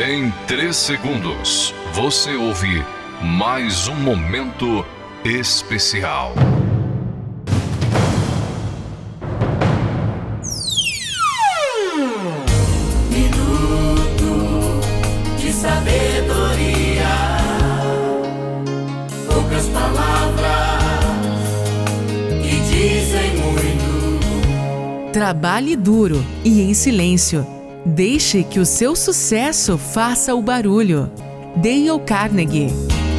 Em 3 segundos, você ouve mais um momento especial. Minuto de sabedoria. Poucas palavras que dizem muito. Trabalhe duro e em silêncio. Deixe que o seu sucesso faça o barulho. Dale Carnegie.